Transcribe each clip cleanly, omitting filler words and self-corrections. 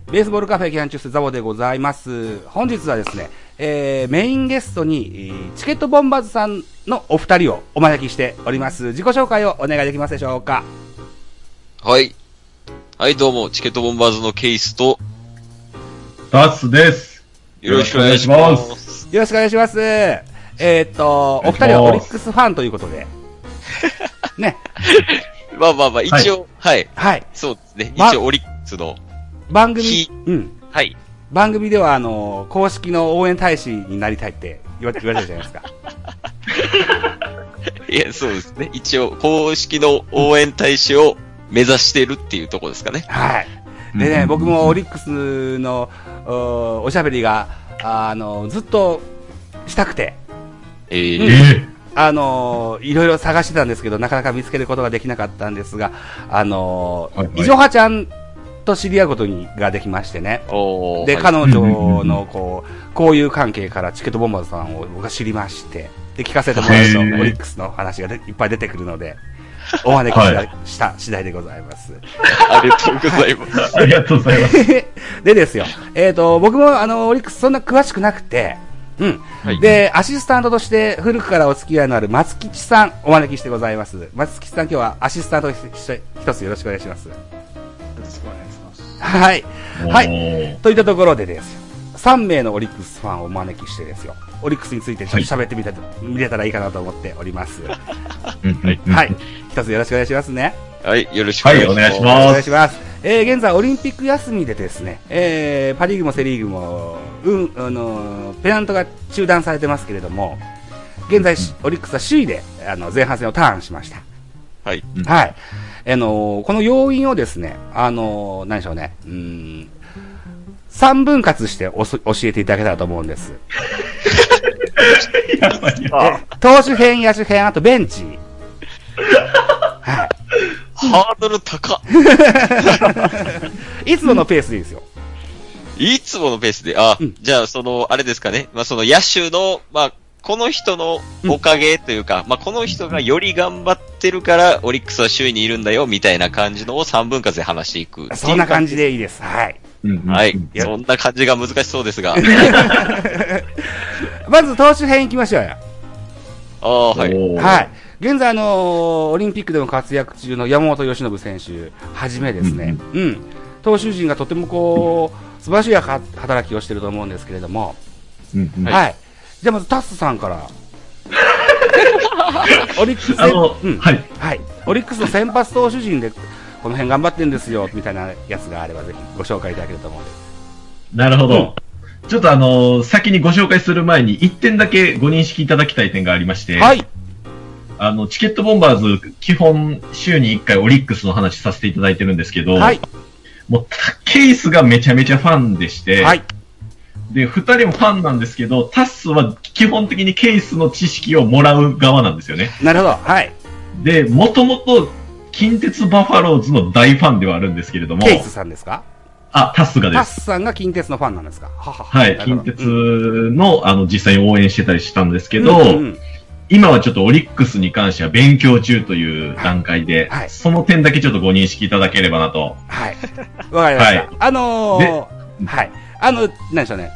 ベースボールカフェキャンチュスザボでございます。本日はですね、メインゲストに、チケットボンバーズさんのお二人をお招きしております。自己紹介をお願いできますでしょうか。 はい。はい、どうも、チケットボンバーズのケイスと、 タスです。 よろしくお願いします。 よろしくお願いします。お二人はオリックスファンということで。ね。 まあ、一応、はい。 はい。 そうですね。一応、オリックスの。 番組、 はい。 番組では、公式の応援大使になりたいって言われてるじゃないですか。 いや、そうですね。一応、公式の応援大使を目指してるっていうところですかね。 はい。でね、僕もオリックスの、おしゃべりが、ずっとしたくて。いろいろ探してたんですけど、なかなか見つけることができなかったんですが、いじょはちゃんと知り合うことができましてね。で、彼女の、こういう関係からチケットボンバーズさんを僕が知りまして、で、聞かせてもらうと、オリックスの話がいっぱい出てくるので、お招きした次第でございます。 ありがとうございます。 ありがとうございます。 でですよ、僕もオリックスそんな詳しくなくて、はい、で、アシスタントとして古くからお付き合いのある松吉さんお招きしてございます。松吉さん、今日はアシスタント一つよろしくお願いします。よろしくお願いします。 はい。はい。といったところでですよ、3名のオリックスファンをお招きしてですよ、オリックスについてちょっと喋って見れたらいいかなと思っております。はい。一つよろしくお願いしますね。 はい。よろしくお願いします。 はい、お願いします。 お願いします。現在オリンピック休みでですね、パリーグもセリーグも、ペナントが中断されてますけれども、現在、オリックスは首位で、前半戦をターンしました。 はい。 はい。この要因をですね、何でしょうね、3分割して教えていただけたらと思うんです。投手編、野手編、あとベンチ。はい。 ハードル高っ。 いつものペースでいいですよ。 いつものペースで、じゃあ、あれですかね。まあ、野手の、この人のおかげというか、この人がより頑張ってるから、オリックスは首位にいるんだよ、みたいな感じのを3分割で話していく。 そんな感じでいいです。はい。 はい。そんな感じが難しそうですが。 まず、投手編いきましょうよ。 はい。 はい。現在オリンピックでも活躍中の山本由伸選手はじめですね、投手陣がとても素晴らしい働きをしていると思うんですけれども、はい。じゃあまずタスさんから、オリックスはい。オリックスの先発投手陣でこの辺頑張ってるんですよみたいなやつがあればぜひご紹介いただけると思うんです。 なるほど。ちょっと先にご紹介する前に1点だけご認識いただきたい点がありまして、はい。チケットボンバーズ、基本、週に1回オリックスの話させていただいてるんですけど、はい。もう、ケイスがめちゃめちゃファンでして、はい。で、2人もファンなんですけど、タッスは基本的にケイスの知識をもらう側なんですよね。 なるほど。はい。で、 もともと、近鉄バファローズの大ファンではあるんですけれども。 ケイスさんですか？ タスがです。 タスさんが近鉄のファンなんですか？ はい。近鉄の、実際に応援してたりしたんですけど、今はちょっとオリックスに関しては勉強中という段階で、はい、その点だけちょっとご認識いただければなと。 はい。わかりました。はい。何でしょうね。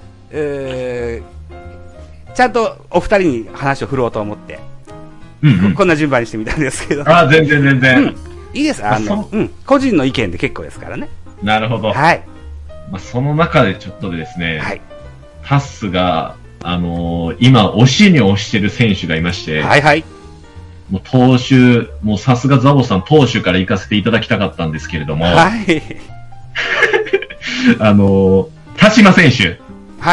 ちゃんとお二人に話を振ろうと思って、こんな順番にしてみたんですけど。 全然。 いいです。個人の意見で結構ですからね。 なるほど。 はい。 その中でちょっとですね、はい。タッスが、今、推しに推してる選手がいまして、 はいはい。 もう投手、もうさすがザボさん投手から行かせていただきたかったんですけれども、 はい。 田島選手。 はい。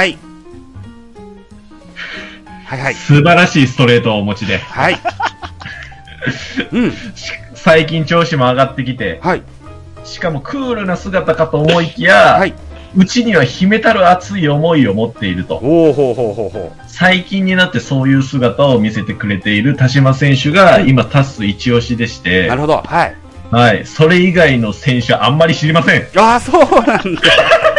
はいはい。 素晴らしいストレートをお持ちで。 はい。 最近調子も上がってきて、はい。しかもクールな姿かと思いきや、はい。うちには秘めたる熱い思いを持っていると。最近になってそういう姿を見せてくれている田島選手が今タス一押しでして。 なるほど。はい。 はい。それ以外の選手はあんまり知りません。 そうなんだ。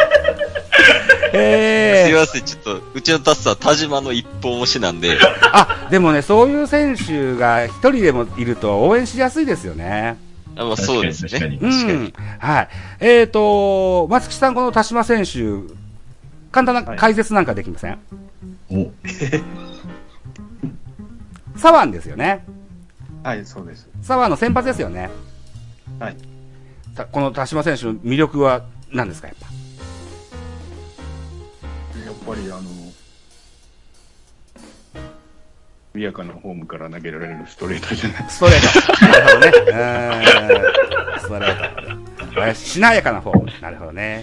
すいません。ちょっと、うちのタスは田島の一本推しなんで。 でもね、そういう選手が一人でもいると応援しやすいですよね。 まあ、そうですね。確かに。 はい。松木さん、この田島選手、簡単な解説なんかできません？お左腕ですよね。 はい、そうです。 左腕の先発ですよね。 はい。 この田島選手の魅力は何ですか、やっぱり緩やかなフォームから投げられるストレートじゃない。 ストレート。なるほどね。ストレート。しなやかなフォーム。なるほどね。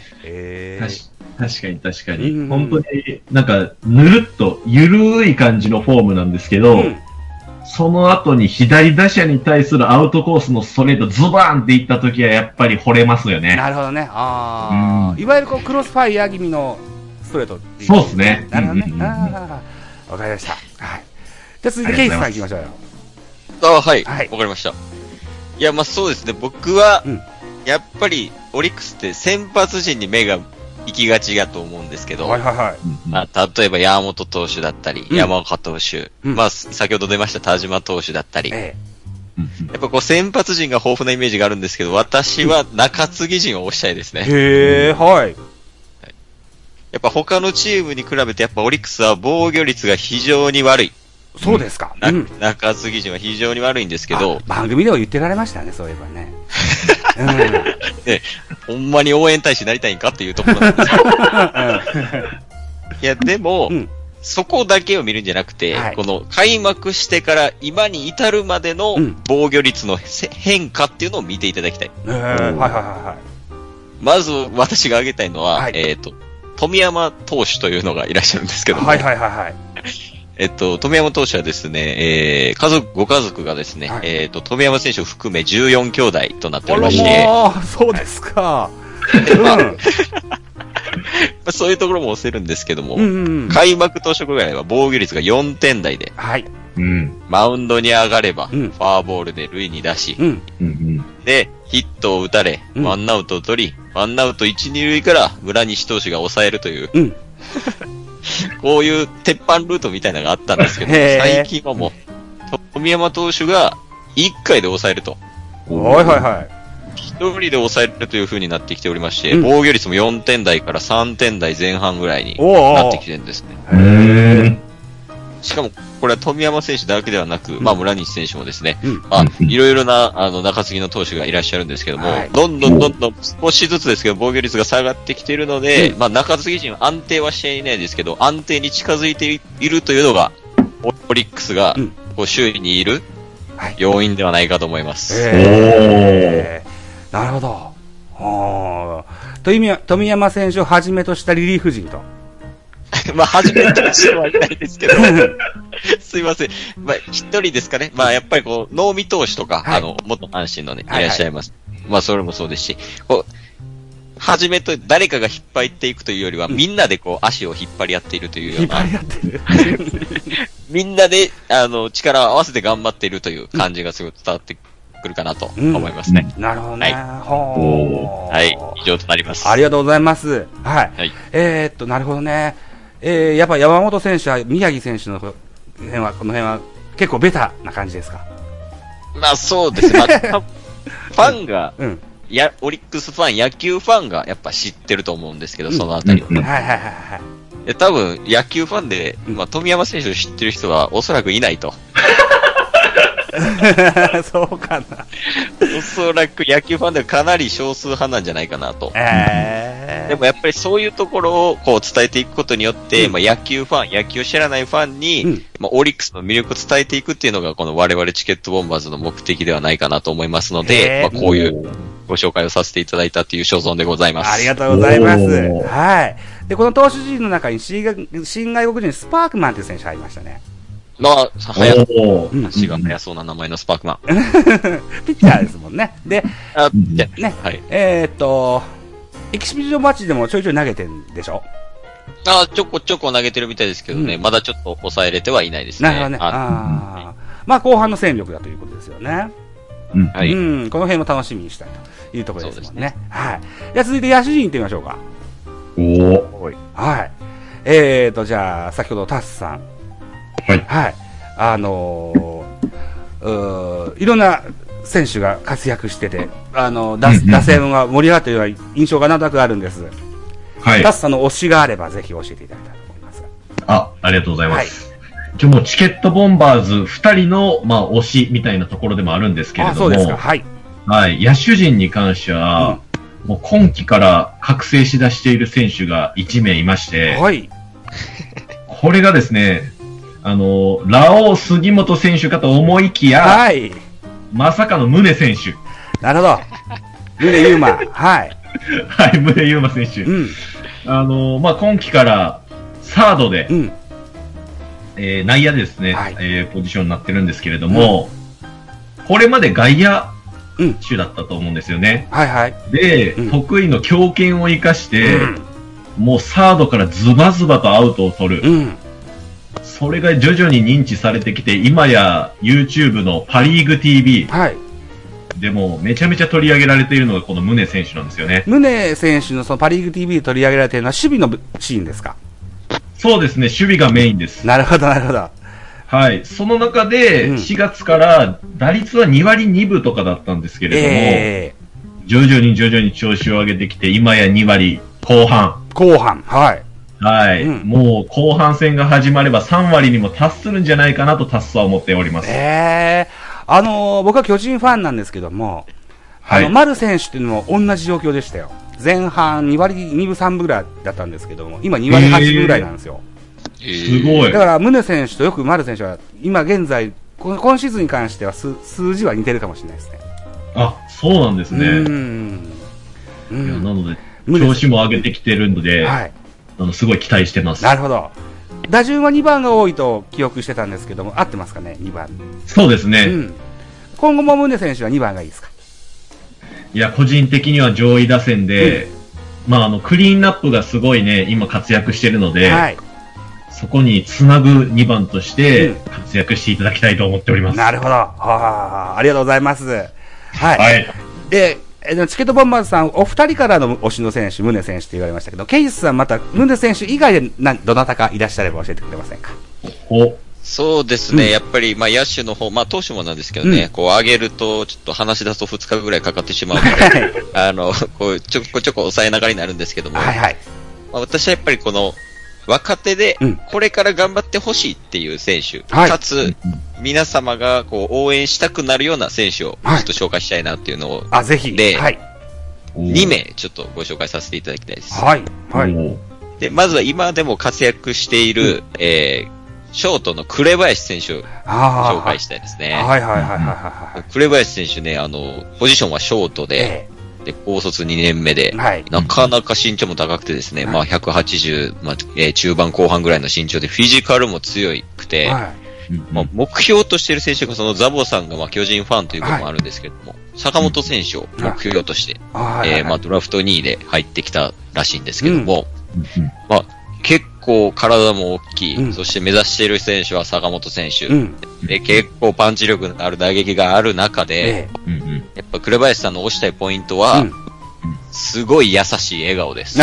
確かに。本当になんか、ぬるっと、ゆるい感じのフォームなんですけど、その後に左打者に対するアウトコースのストレートズバーンっていった時はやっぱり惚れますよね。 なるほどね。いわゆるクロスファイヤー気味のストレートっていう。 そうですね。 なるほどね。わかりました。はい。じゃあ続いてケイスさん行きましょうよ。はい。わかりました。いや、まあそうですね。僕は、やっぱりオリックスって先発陣に目が行きがちだと思うんですけど、まあ、例えば山本投手だったり、山岡投手、まあ先ほど出ました田島投手だったり、やっぱこう先発陣が豊富なイメージがあるんですけど、私は中継ぎ陣を推したいですね。 はい。 やっぱ他のチームに比べてやっぱオリックスは防御率が非常に悪い。 そうですか。 中継ぎ陣は非常に悪いんですけど。 番組でも言ってられましたね、そういえばね。 ね、ほんまに応援大使になりたいんかっていうところなんですけど。いや、でも、そこだけを見るんじゃなくて、この開幕してから今に至るまでの防御率の変化っていうのを見ていただきたい。まず私が挙げたいのは、富山投手というのがいらっしゃるんですけども、富山投手はですね、ご家族がですね、富山選手を含め14兄弟となっておりまして。 そうですか。 そういうところも押せるんですけども、開幕当初ぐらいは防御率が4点台で、マウンドに上がれば、フォアボールで塁に出し、で、ヒットを打たれ、ワンアウトを取り、ワンアウト1、2塁から村西投手が抑えるという、こういう鉄板ルートみたいなのがあったんですけど、最近はもう、富山投手が1回で抑えると。一人で抑えるという風になってきておりまして、防御率も4点台から3点台前半ぐらいになってきてるんですね。しかも、これは富山選手だけではなく、まあ村西選手もですね、いろいろな、中継ぎの投手がいらっしゃるんですけども、どんどん少しずつですけど、防御率が下がってきているので、まあ中継ぎ陣は安定はしていないですけど、安定に近づいているというのが、オリックスが、こう周囲にいる要因ではないかと思います。 なるほど。富山選手をはじめとしたリリーフ陣と。 まあ、初めての人はいないですけど、すいません。まあ、一人ですかね。まあ、やっぱりこう、能見投手とか、元阪神のね、いらっしゃいます。まあ、それもそうですし、こう、初めと誰かが引っ張っていくというよりは、みんなでこう、足を引っ張り合っているというような。 引っ張り合ってるみんなで、力を合わせて頑張っているという感じがすごい伝わってくるかなと思いますね。 なるほどね。 はい。以上となります。 ありがとうございます。はい。なるほどね。やっぱ山本選手は宮城選手のこの辺は結構ベタな感じですか？ まあそうですね。ファンが、オリックスファン、野球ファンがやっぱ知ってると思うんですけど、そのあたりは。多分、野球ファンで、まあ富山選手を知ってる人はおそらくいないと。 そうかな。 おそらく野球ファンではかなり少数派なんじゃないかなと。でもやっぱりそういうところをこう伝えていくことによって、まあ野球ファン、野球を知らないファンに、まあオリックスの魅力を伝えていくっていうのがこの我々チケットボンバーズの目的ではないかなと思いますので、まあこういうご紹介をさせていただいたという所存でございます。 ありがとうございます。はい。で、この投手陣の中に新外国人スパークマンという選手入りましたね。 まあ、足が速そうな名前のスパークマン。 ピッチャーですもんね。で、ね、 はい。 エキシビジョンマッチでもちょいちょい投げてるんでしょ？ ちょこちょこ投げてるみたいですけどね、まだちょっと抑えれてはいないですね。 なるほどね。まあ、後半の戦力だということですよね。 はい。 この辺も楽しみにしたいというところですもんね。はい。じゃあ続いて野手陣行ってみましょうか。はい。じゃあ、先ほどタスさん。はい。いろんな選手が活躍してて、打線が盛り上がっているような印象がなんとなくあるんです。はい。タスさんの推しがあればぜひ教えていただきたいと思います。 ありがとうございます。はい、もうチケットボンバーズ2人の、推しみたいなところでもあるんですけれども。 そうですか。はい。 はい。野手陣に関しては、もう今季から覚醒しだしている選手が1名いまして、はい。これがですね、ラオウ杉本選手かと思いきや、はい。まさかの宗選手。 なるほど。宗優馬。はい。 はい、宗優馬選手。うん。今季からサードで、内野でですね、はい、ポジションになってるんですけれども、これまで外野手だったと思うんですよね。はいはい。で、得意の強肩を生かして、もうサードからズバズバとアウトを取る。それが徐々に認知されてきて、今や YouTube のパリーグ TV。はい。でも、めちゃめちゃ取り上げられているのがこの宗選手なんですよね。 宗選手のそのパリーグ TV で取り上げられているのは守備のシーンですか？ そうですね、守備がメインです。 なるほど、なるほど。 はい。その中で、4月から打率は2割2分とかだったんですけれども、徐々に調子を上げてきて、今や2割後半。 はい。 はい、もう後半戦が始まれば3割にも達するんじゃないかなとタスは思っております。 僕は巨人ファンなんですけども、丸選手っていうのも同じ状況でしたよ。前半2割2分3分ぐらいだったんですけども、今2割8分ぐらいなんですよ。 すごい。 だから宗選手とよく丸選手は今現在今シーズンに関しては数字は似てるかもしれないですね。 あ、そうなんですね。いや、なので調子も上げてきてるので、はい、すごい期待してます。 なるほど。打順は2番が多いと記憶してたんですけども、合ってますかね、2番。 そうですね。 今後も宗選手は2番がいいですか？ いや、個人的には上位打線で、クリーンナップがすごいね、今活躍してるので、はい、そこにつなぐ2番として活躍していただきたいと思っております。 なるほど。ありがとうございます。はい。はい。で、チケットボンバーズさん、お二人からの推しの選手、宗選手と言われましたけど、ケイスさんまた、宗選手以外でどなたかいらっしゃれば教えてくれませんか？ そうですね、やっぱり、野手の方、投手もなんですけどね、上げると、ちょっと話し出すと2日ぐらいかかってしまうので、ちょこちょこ抑えながらになるんですけども、私はやっぱりこの、若手で、これから頑張ってほしいっていう選手、かつ、皆様が応援したくなるような選手をちょっと紹介したいなっていうのを、 ぜひ。 で、2名ちょっとご紹介させていただきたいです。で、まずは今でも活躍している、ショートの紅林選手を紹介したいですね。紅林選手ね、ポジションはショートで、高卒2年目で、なかなか身長も高くてですね、180、中盤後半ぐらいの身長で、フィジカルも強くて、目標としている選手が、そのザボさんが巨人ファンということもあるんですけども、坂本選手を目標として、ドラフト2位で入ってきたらしいんですけども、結構体も大きい、そして目指している選手は坂本選手、で結構パンチ力のある打撃がある中で、やっぱ紅林さんの推したいポイントは、すごい優しい笑顔です。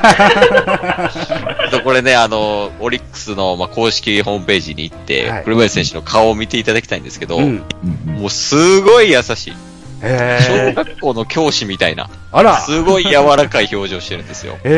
これね、オリックスの、公式ホームページに行って、紅林選手の顔を見ていただきたいんですけど、もうすごい優しい。小学校の教師みたいな、すごい柔らかい表情してるんですよ。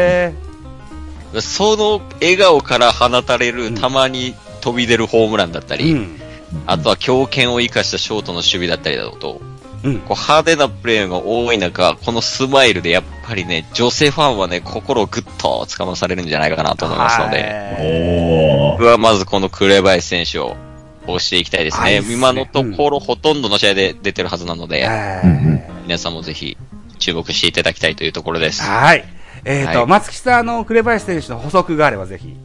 その笑顔から放たれる、たまに飛び出るホームランだったり、あとは強肩を生かしたショートの守備だったりだと、派手なプレーが多い中、このスマイルでやっぱりね、女性ファンはね、心をぐっと掴まされるんじゃないかなと思いますので、僕はまずこの紅林選手を推していきたいですね。今のところほとんどの試合で出てるはずなので、皆さんもぜひ注目していただきたいというところです。 はい。松木さん、紅林選手の補足があればぜひ。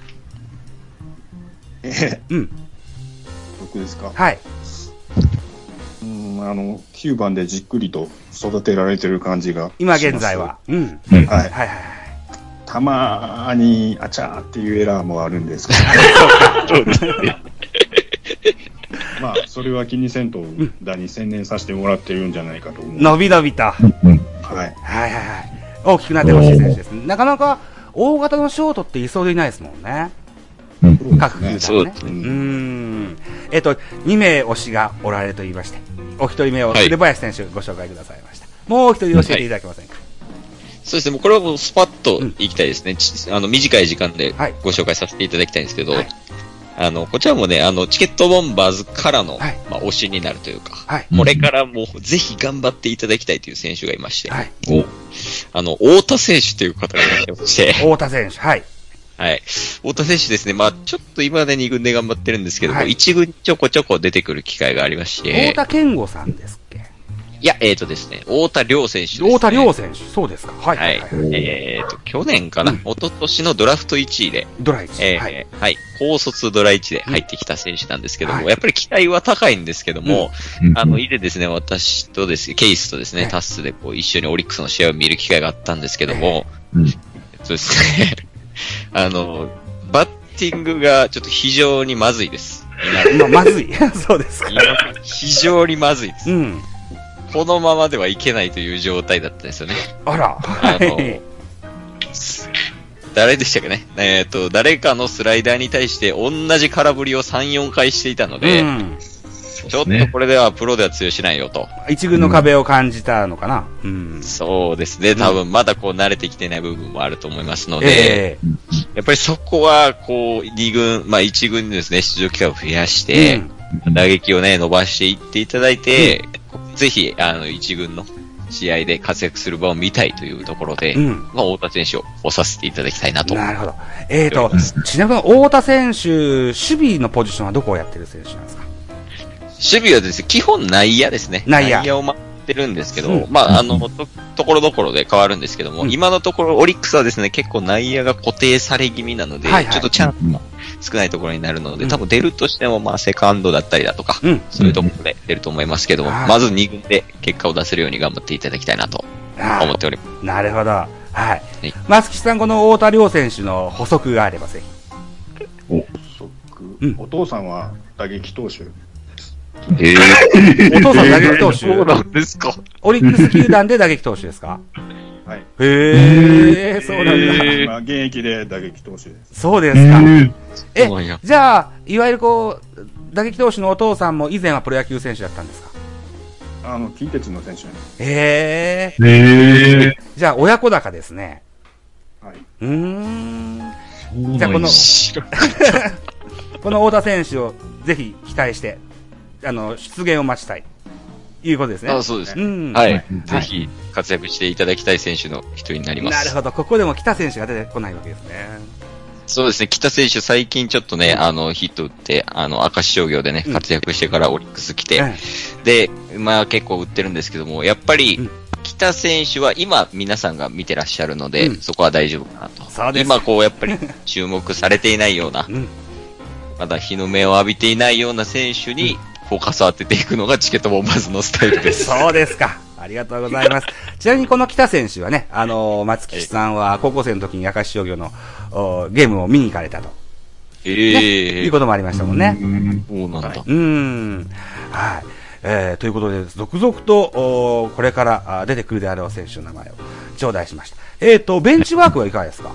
僕ですか？ はい。 9番でじっくりと育てられてる感じが。 今現在は。 たまに、あちゃーっていうエラーもあるんですけど。そうですね。それは気にせんと、に専念させてもらってるんじゃないかと思う。 伸び伸びと。大きくなってほしい選手ですね。なかなか大型のショートっていそうでいないですもんね。各球団ね。 2名推しがおられると言いまして、お一人目を紅林選手ご紹介くださいました。もう一人教えていただけませんか？ そうですね、もうこれはもうスパッといきたいですね。短い時間でご紹介させていただきたいんですけど、こちらもね、チケットボンバーズからの、推しになるというか、これからもうぜひ頑張っていただきたいという選手がいまして、太田選手という方がいらっしゃいまして、 太田選手、はい。 はい。太田選手ですね、ちょっと今まで2軍で頑張ってるんですけども、1軍ちょこちょこ出てくる機会がありまして、 太田健吾さんですっけ？ いや、ですね、太田亮選手ですね。 太田亮選手、そうですか。はい。 去年かな、一昨年のドラフト1位で、 ドラ1。 はい。高卒ドラ1で入ってきた選手なんですけども、やっぱり期待は高いんですけども、以前ですね、私とですね、ケイスとですね、タッスでこう一緒にオリックスの試合を見る機会があったんですけども、そうですね、バッティングがちょっと非常にまずいです。 まずいそうですか。 非常にまずいです。このままではいけないという状態だったんですよね。 あら。 誰でしたっけね。誰かのスライダーに対して同じ空振りを3、4回していたので、ちょっとこれではプロでは通用しないよと。 一軍の壁を感じたのかな。 そうですね。多分まだこう慣れてきてない部分もあると思いますので、やっぱりそこはこう2軍、1軍にですね、出場機会を増やして、打撃をね、伸ばしていっていただいて、ぜひ、1軍の試合で活躍する場を見たいというところで、太田選手を押させていただきたいなと。 なるほど。ちなみに太田選手、守備のポジションはどこをやってる選手なんですか？ 守備はですね、基本内野ですね。内野を待ってるんですけど、ところどころで変わるんですけども、今のところオリックスはですね、結構内野が固定され気味なので、ちょっとチャンスが少ないところになるので、多分出るとしてもセカンドだったりだとか、そういうところで出ると思いますけども、まず2軍で結果を出せるように頑張っていただきたいなと思っております。 なるほど。はい。松木さん、この太田亮選手の補足があればぜひ。 補足。お父さんは打撃投手。 お父さん打撃投手。 そうなんですか。 オリックス球団で打撃投手ですか？ はい。 そうなんだ。 現役で打撃投手です。 そうですか。じゃあ、いわゆる打撃投手のお父さんも以前はプロ野球選手だったんですか？ 近鉄の選手なんです。 じゃあ、親子鷹ですね。 はい。 じゃあ、この太田選手をぜひ期待して、出現を待ちたい。いうことですね。 そうですね。はい。ぜひ活躍していただきたい選手の一人になります。 なるほど。ここでも北選手が出てこないわけですね。 そうですね。北選手最近ちょっとね、ヒット打って、明石商業でね、活躍してからオリックス来て、で、結構打ってるんですけども、やっぱり、北選手は今皆さんが見てらっしゃるので、そこは大丈夫かなと。 そうです。 今やっぱり注目されていないような、まだ日の目を浴びていないような選手に、フォーカスを当てていくのがチケットボンバーズのスタイルです。 そうですか。ありがとうございます。ちなみにこの北選手はね、松木さんは高校生の時に明石商業のゲームを見に行かれたと。いうこともありましたもんね。 そうなんだ。 はい。ということで、続々と、これから出てくるであろう選手の名前を頂戴しました。ベンチワークはいかがですか？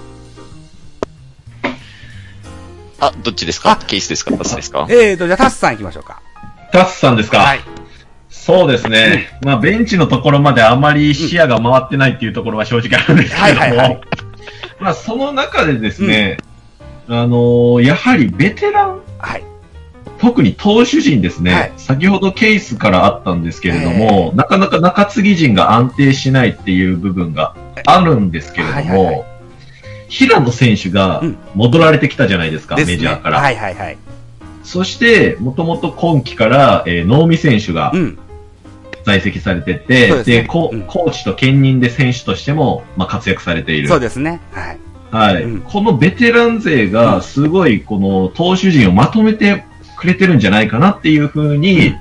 どっちですか？ケースですか？タスですか？ じゃあタスさん行きましょうか。 タスさんですか？はい。そうですね。ベンチのところまであまり視野が回ってないっていうところは正直あるんですけども、その中でですね、やはりベテラン、特に投手陣ですね、先ほどケースからあったんですけれども、なかなか中継ぎ陣が安定しないっていう部分があるんですけれども、平野選手が戻られてきたじゃないですか、メジャーから。そして、もともと今季から、能見選手が在籍されてて、で、コーチと兼任で選手としても、活躍されている。 そうですね。 はい。このベテラン勢が、すごい、この投手陣をまとめてくれてるんじゃないかなっていうふうに、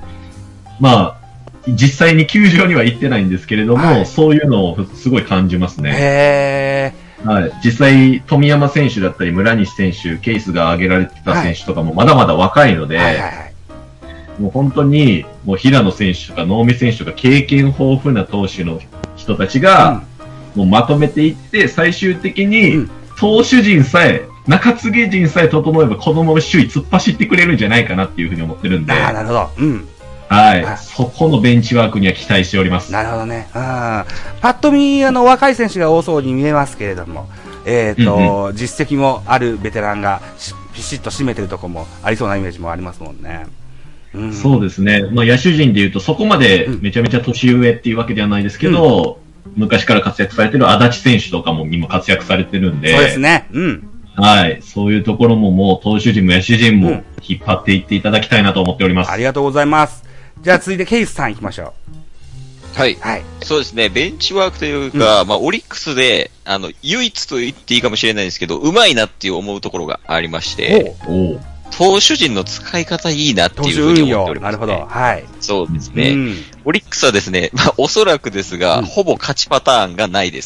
実際に球場には行ってないんですけれども、そういうのをすごい感じますね。実際、富山選手だったり、村西選手、ケースが挙げられてた選手とかもまだまだ若いので、もう本当に、もう平野選手とか能見選手とか経験豊富な投手の人たちが、もうまとめていって、最終的に投手陣さえ中継ぎ陣さえ整えば、このまま首位突っ走ってくれるんじゃないかなっていうふうに思ってるんで。 なるほど。うん。 はい。そこのベンチワークには期待しております。 なるほどね。パッと見、若い選手が多そうに見えますけれども、実績もあるベテランがピシッと締めてるところもありそうなイメージもありますもんね。 そうですね。まあ、野手陣でいうと、そこまでめちゃめちゃ年上っていうわけではないですけど、昔から活躍されてる足立選手とかも今活躍されてるんで。 そうですね。 はい。そういうところももう投手陣も野手陣も引っ張っていっていただきたいなと思っております。 ありがとうございます。じゃあ続いてケイスさん行きましょう。はい。そうですね。ベンチワークというか、まあ、オリックスで、唯一と言っていいかもしれないんですけど、うまいなっていう思うところがありまして、投手陣の使い方いいなっていうふうに思っております、ね。 なるほど。はい。 そうですね。オリックスはですね、まあ、おそらくですが、ほぼ勝ちパターンがないです。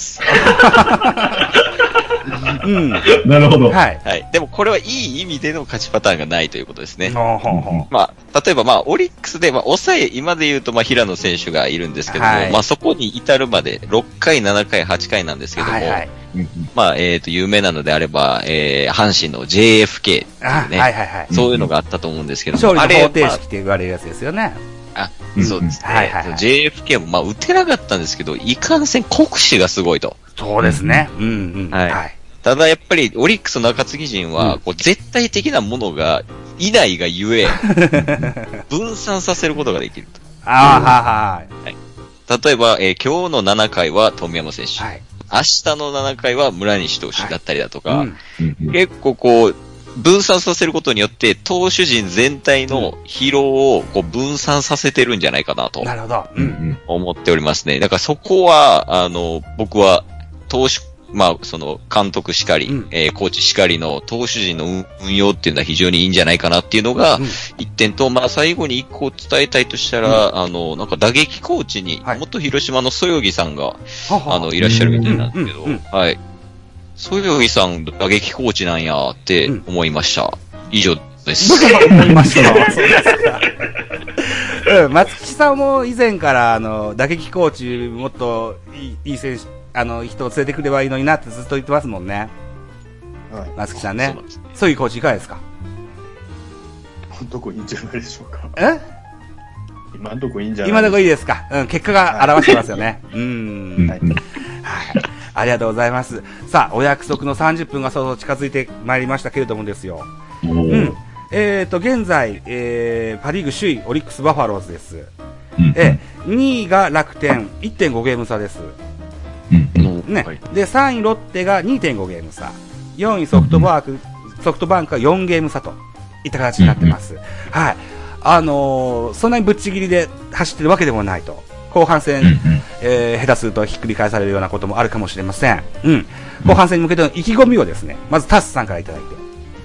なるほど。 はい。でもこれはいい意味での勝ちパターンがないということですね。まあ、例えばまあ、オリックスで、まあ、抑え、今で言うとまあ、平野選手がいるんですけども、まあ、そこに至るまで6回、7回、8回なんですけども、まあ、有名なのであれば、阪神の JFK っていうね、そういうのがあったと思うんですけども、 勝利の方程式って言われるやつですよね。 そうですね。JFK もまあ、打てなかったんですけど、いかんせん国士がすごいと。 そうですね。 ただやっぱりオリックスの中継ぎ陣は、こう絶対的なものがいないがゆえ、分散させることができると。例えば、今日の7回は富山選手。明日の7回は村西投手だったりだとか、結構こう、分散させることによって、投手陣全体の疲労をこう分散させてるんじゃないかなと。 なるほど。 思っておりますね。だからそこは、僕は、投手、まあ、その、監督しかり、コーチしかりの投手陣の運用っていうのは非常にいいんじゃないかなっていうのが、一点と、まあ、最後に一個伝えたいとしたら、なんか打撃コーチに、元広島のそよぎさんが、いらっしゃるみたいなんですけど、はい。そよぎさん、打撃コーチなんやって思いました。以上です。 思いました。そうですか。松木さんも以前から、打撃コーチ、もっといい選手、人を連れてくればいいのになってずっと言ってますもんね。松木さんね。そういうコーチいかがですか？ 今んとこいいんじゃないでしょうか。今んとこいいんじゃないですか。 今んとこいいですか。結果が表してますよね。ありがとうございます。さあ、お約束の30分がそろそろ近づいてまいりましたけれどもですよ。現在、パリーグ首位、オリックスバファローズです。2位が楽天、1.5 ゲーム差です。ね。で、3位ロッテが 2.5 ゲーム差。4位ソフトバンクが4ゲーム差といった形になってます。はい。そんなにぶっちぎりで走ってるわけでもないと。後半戦、下手するとひっくり返されるようなこともあるかもしれません。後半戦に向けての意気込みをですね、まずタスさんからいただいて。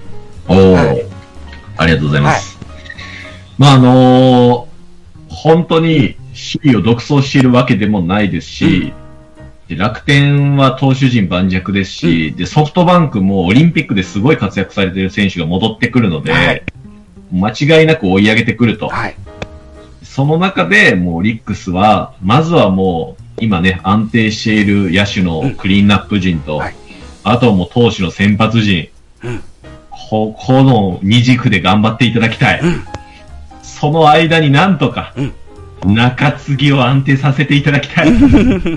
ありがとうございます。まあ、本当に首位を独走しているわけでもないですし、で楽天は投手陣盤石ですし、で、ソフトバンクもオリンピックですごい活躍されている選手が戻ってくるので、間違いなく追い上げてくると。その中でもうオリックスは、まずはもう今ね、安定している野手のクリーンナップ陣と、あともう投手の先発陣、この二軸で頑張っていただきたい。その間になんとか、中継ぎを安定させていただきたい。もう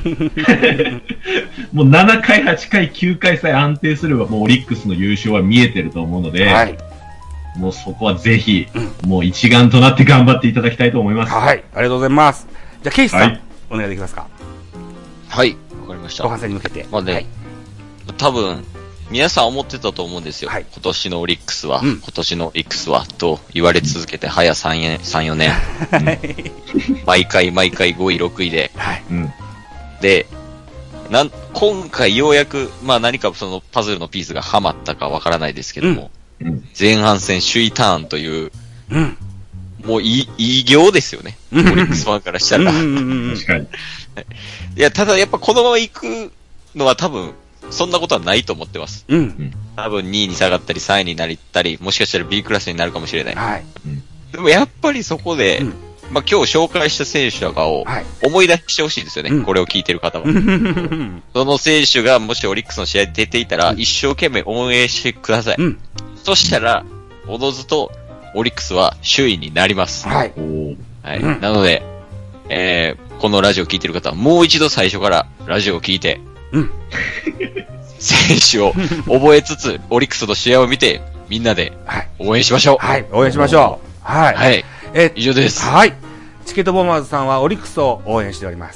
7回、8回、9回さえ安定すればもうオリックスの優勝は見えてると思うので、もうそこはぜひ、もう一丸となって頑張っていただきたいと思います。 はい、ありがとうございます。じゃあ、ケイスさん、お願いできますか？ はい、わかりました。 後半戦に向けて。 まあね、多分、皆さん思ってたと思うんですよ。今年のオリックスは、今年のオリックスは、と言われ続けて、早3、4年。毎回5位、6位で。で、今回ようやく、まあ何かそのパズルのピースがはまったかわからないですけども、前半戦首位ターンという、もういい行ですよね。オリックスファンからしたら。 確かに。 いや、ただやっぱこのまま行くのは多分、そんなことはないと思ってます。多分2位に下がったり3位になったり、もしかしたら B クラスになるかもしれない。でもやっぱりそこで、 まあ、今日紹介した選手とかを思い出してほしいですよね。これを聞いてる方は。その選手がもしオリックスの試合に出ていたら、一生懸命応援してください。そしたら、おのずとオリックスは首位になります。はい。なので、このラジオを聞いてる方は、もう一度最初からラジオを聞いて、選手を覚えつつ、オリックスの試合を見て、みんなで応援しましょう。 はい、応援しましょう。はい。 はい。以上です。 はい。チケットボンバーズさんはオリックスを応援しております。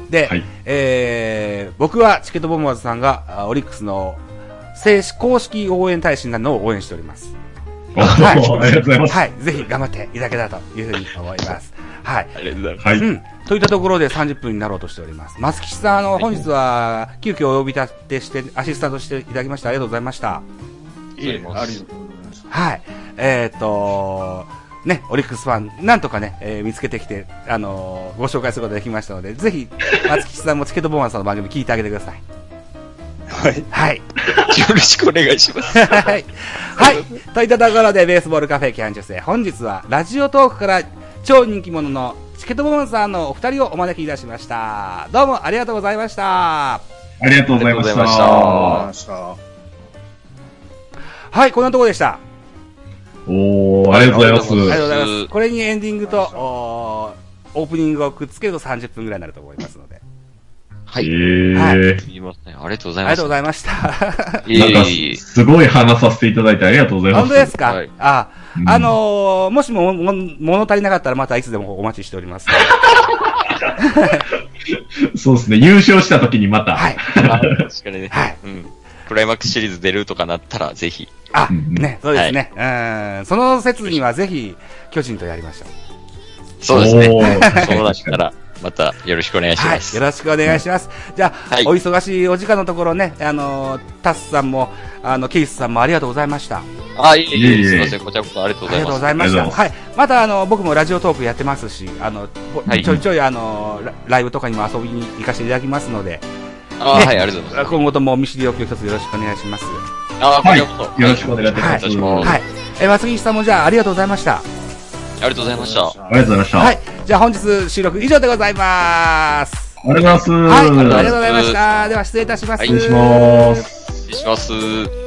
で、僕はチケットボンバーズさんがオリックスの公式応援大使になるのを応援しております。 はい。ありがとうございます。 はい。ぜひ頑張っていただけたらというふうに思います。はい。 ありがとうございます。 うん。といったところで30分になろうとしております。松吉さん、本日は急遽お呼び立てして、アシスタントしていただきましてありがとうございました。 いえ、ありがとうございました。 はい。ね、オリックスファン、なんとかね、見つけてきて、ご紹介することができましたので、ぜひ、松吉さんもチケットボンバーズさんの番組聞いてあげてください。 はい。 はい。 よろしくお願いします。 はい。はい。といったところで、ベースボールカフェキャン中世、本日はラジオトークから超人気者のチケットボンバーズさんのお二人をお招きいたしました。どうもありがとうございました。 ありがとうございました。 はい、こんなところでした。 おー、ありがとうございます。 ありがとうございます。これにエンディングと、オープニングをくっつけると30分ぐらいになると思いますので。 はい。 はい。 すみません。ありがとうございます。 ありがとうございました。 なんか、すごい話させていただいてありがとうございます。 本当ですか？はい、もしも物足りなかったらまたいつでもお待ちしております。 そうですね。優勝した時にまた。 はい。 確かにね。 はい。 うん。クライマックスシリーズ出るとかなったら、ぜひ。 ね、そうですね。その説にはぜひ、巨人とやりましょう。 そうですね。そうだったら、またよろしくお願いします。 よろしくお願いします。じゃあ、お忙しいお時間のところね、タスさんも、ケイスさんもありがとうございました。 いえ、すみません。こちらこそありがとうございます。 ありがとうございました。はい。また、僕もラジオトークやってますし、ちょいちょい、ライブとかにも遊びに行かせていただきますので、 はい、ありがとうございます。 今後とも見知りおきを一つよろしくお願いします。 こちらこそ。よろしくお願いいたします。 はい。松木さんもじゃあ、ありがとうございました。 ありがとうございました。 ありがとうございました。 はい。じゃあ本日収録以上でございます。 ありがとうございます。 はい。ありがとうございました。では失礼いたします。 失礼します。 失礼します。